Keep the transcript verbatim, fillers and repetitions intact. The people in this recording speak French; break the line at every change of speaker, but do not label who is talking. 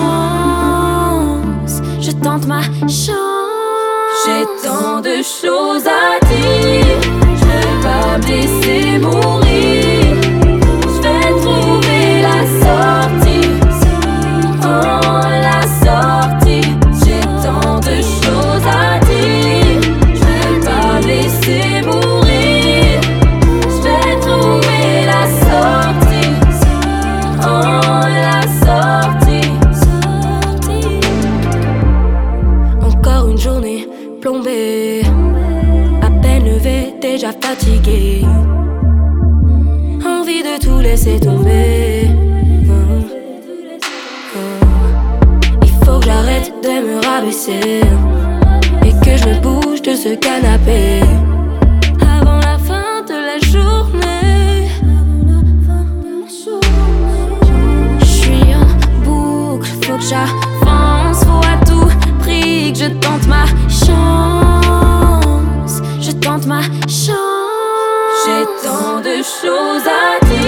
chance. Je tente ma chance.
J'ai tant de choses à dire. Je vais pas me laisser mourir. Je vais trouver la sortie. Oh, la sortie. J'ai tant de choses à dire. Je vais pas me laisser mourir. Je vais trouver la sortie. Oh, la sortie.
Encore une journée plombée, à peine levée, déjà fatiguée. Envie de tout laisser tomber. Hum, hum. Il faut que j'arrête de me rabaisser et que je me bouge de ce canapé avant la fin de la journée. J'suis en boucle, faut que j'avance, faut à tout prix que je tente ma chance. Je tente ma chance.
J'ai tant de choses à dire.